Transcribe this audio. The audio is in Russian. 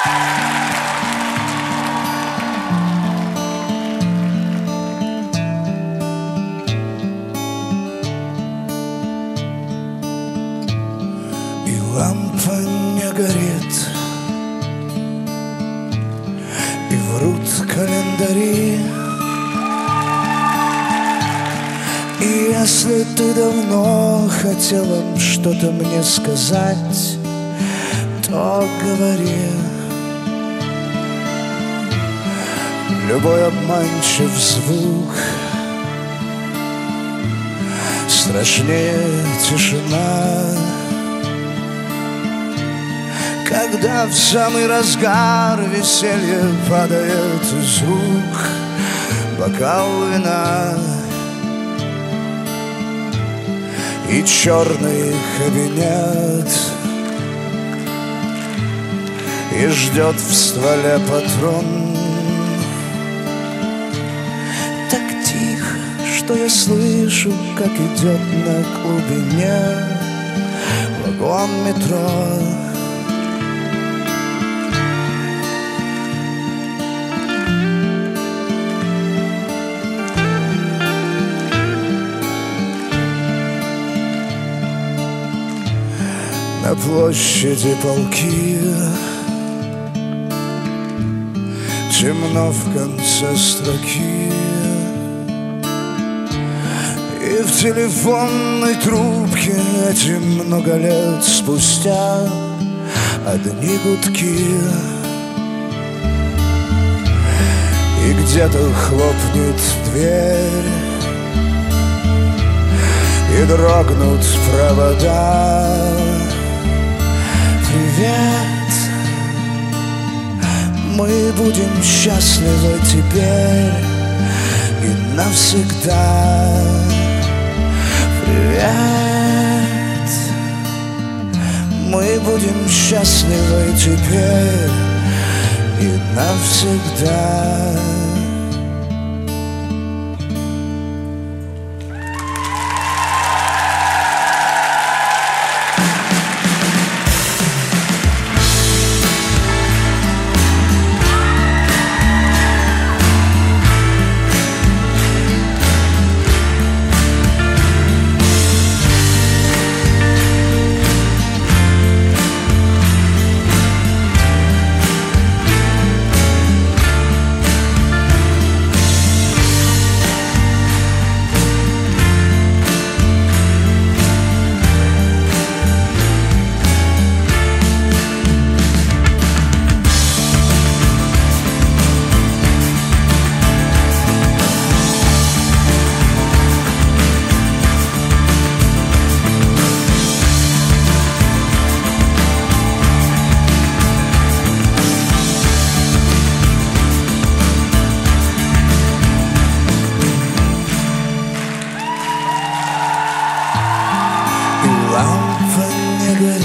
Лампа не горит, и врут календари. И если ты давно хотела что-то мне сказать, то говори. Любой обманчив звук страшнее тишина. Когда в самый разгар веселья падает из рук бокал вина, и черный кабинет, и ждет в стволе патрон. Так тихо, что я слышу, как идет на глубине вагон метро. На площади полки темно в конце строки, и в телефонной трубке эти много лет спустя одни гудки. И где-то хлопнет дверь, и дрогнут провода. Привет, мы будем счастливы теперь и навсегда. Привет, мы будем счастливы теперь и навсегда. Лампа не горит,